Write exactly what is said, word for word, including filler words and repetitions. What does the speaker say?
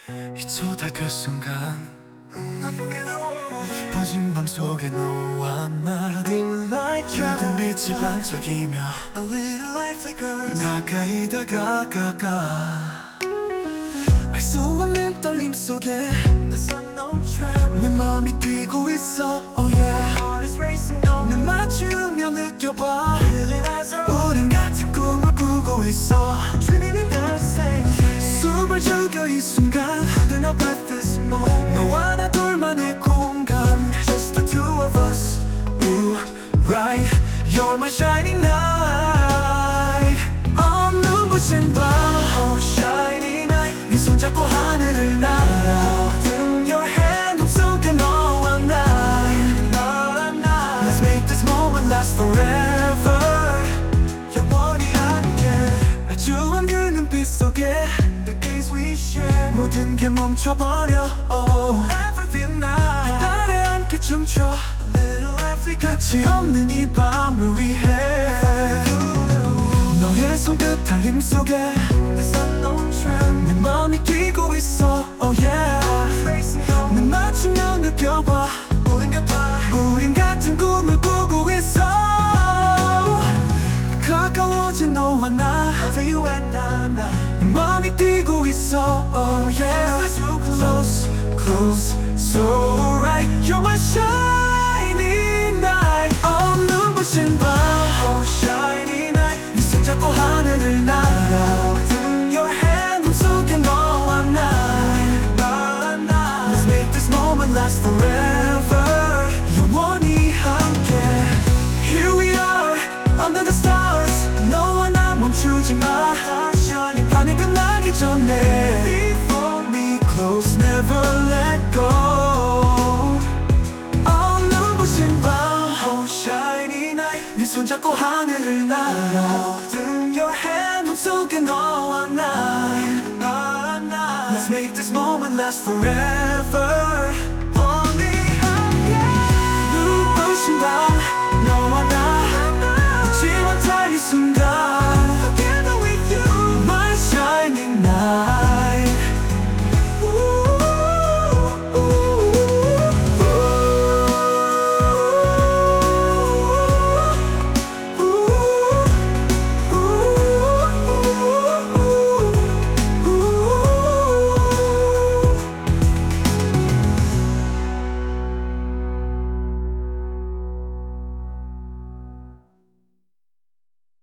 이토다 그 순간 부진 밤 속에 너와 나 모든 빛을 반짝이며 가까이 다가가가 알 수 없는 떨림 속에 내 맘이 뛰고 있어 oh yeah 눈 맞추며 느껴봐 우린 같은 꿈을 꾸고 있어 숨을 죽여 이 순간 너와 나 둘만의 공간 Just the two of us Ooh, right You're my shining light Oh 눈부신 밤 Oh shining night 네 손잡고 하늘을 날아 In your hand 꿈속에 너와 나 Let's make this moment last forever 영원히 함께 아주한 그 눈빛 속에 The gaze we share 모든 게 멈춰버려 Oh everything now 달에 함께 춤춰 A little every 끝이 없는 이 밤을 위해 너의 손끝 달림 속에 내 맘이 뛰고 있어 Oh yeah 눈 맞추며 느껴봐 우린 같은 꿈을 꾸고 있어 가까워진 너와 나 내 맘이 뛰고 있어 Oh yeah Close, close, so right You're my shining night Oh 눈부신 밤 Oh shining night 네 손잡고 하늘을 날아 In your hand 꿈속에 너와 나 Let's make this moment last forever 영원히 함께 Here we are under the stars 너와 나 멈추지 마 밤이 끝나기 전에 Before me close never let go Oh 눈부신 밤 Oh shining night 네 손잡고 하늘을 날아 In your hand 꿈속에 너와 나 Let's make this moment last forever